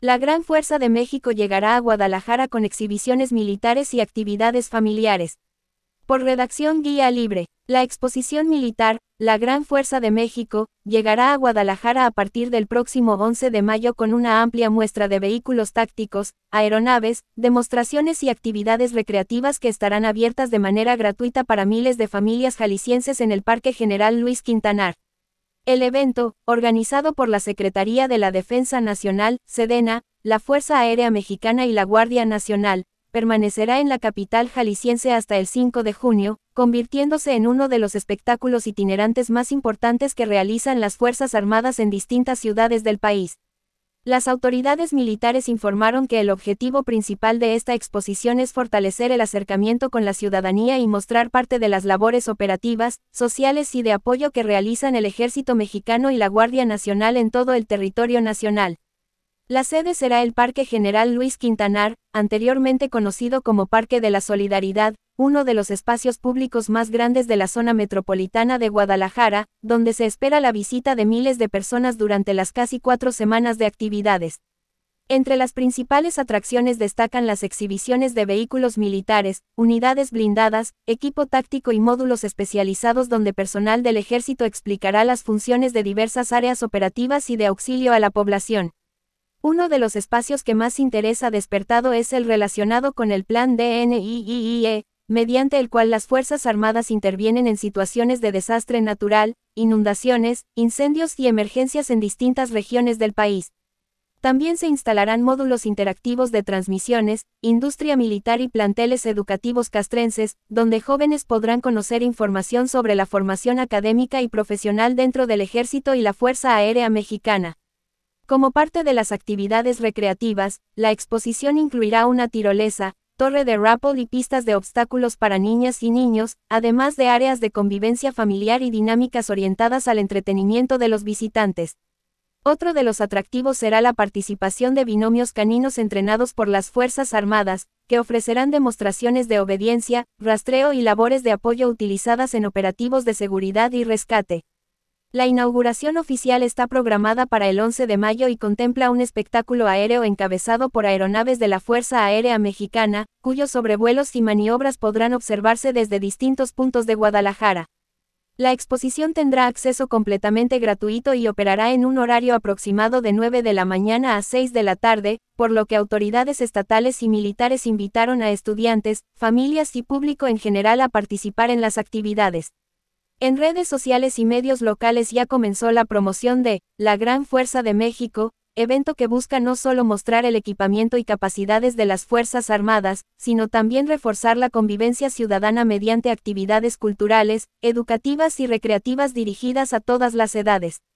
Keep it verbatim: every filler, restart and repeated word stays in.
La Gran Fuerza de México llegará a Guadalajara con exhibiciones militares y actividades familiares. Por redacción Guía Libre. La exposición militar, La Gran Fuerza de México, llegará a Guadalajara a partir del próximo once de mayo con una amplia muestra de vehículos tácticos, aeronaves, demostraciones y actividades recreativas que estarán abiertas de manera gratuita para miles de familias jaliscienses en el Parque General Luis Quintanar. El evento, organizado por la Secretaría de la Defensa Nacional, Sedena, la Fuerza Aérea Mexicana y la Guardia Nacional, permanecerá en la capital jalisciense hasta el cinco de junio, convirtiéndose en uno de los espectáculos itinerantes más importantes que realizan las Fuerzas Armadas en distintas ciudades del país. Las autoridades militares informaron que el objetivo principal de esta exposición es fortalecer el acercamiento con la ciudadanía y mostrar parte de las labores operativas, sociales y de apoyo que realizan el Ejército Mexicano y la Guardia Nacional en todo el territorio nacional. La sede será el Parque General Luis Quintanar, anteriormente conocido como Parque de la Solidaridad, uno de los espacios públicos más grandes de la zona metropolitana de Guadalajara, donde se espera la visita de miles de personas durante las casi cuatro semanas de actividades. Entre las principales atracciones destacan las exhibiciones de vehículos militares, unidades blindadas, equipo táctico y módulos especializados donde personal del ejército explicará las funciones de diversas áreas operativas y de auxilio a la población. Uno de los espacios que más interés ha despertado es el relacionado con el Plan D N I I E, mediante el cual las Fuerzas Armadas intervienen en situaciones de desastre natural, inundaciones, incendios y emergencias en distintas regiones del país. También se instalarán módulos interactivos de transmisiones, industria militar y planteles educativos castrenses, donde jóvenes podrán conocer información sobre la formación académica y profesional dentro del Ejército y la Fuerza Aérea Mexicana. Como parte de las actividades recreativas, la exposición incluirá una tirolesa, torre de rappel y pistas de obstáculos para niñas y niños, además de áreas de convivencia familiar y dinámicas orientadas al entretenimiento de los visitantes. Otro de los atractivos será la participación de binomios caninos entrenados por las Fuerzas Armadas, que ofrecerán demostraciones de obediencia, rastreo y labores de apoyo utilizadas en operativos de seguridad y rescate. La inauguración oficial está programada para el once de mayo y contempla un espectáculo aéreo encabezado por aeronaves de la Fuerza Aérea Mexicana, cuyos sobrevuelos y maniobras podrán observarse desde distintos puntos de Guadalajara. La exposición tendrá acceso completamente gratuito y operará en un horario aproximado de nueve de la mañana a seis de la tarde, por lo que autoridades estatales y militares invitaron a estudiantes, familias y público en general a participar en las actividades. En redes sociales y medios locales ya comenzó la promoción de La Gran Fuerza de México, evento que busca no solo mostrar el equipamiento y capacidades de las Fuerzas Armadas, sino también reforzar la convivencia ciudadana mediante actividades culturales, educativas y recreativas dirigidas a todas las edades.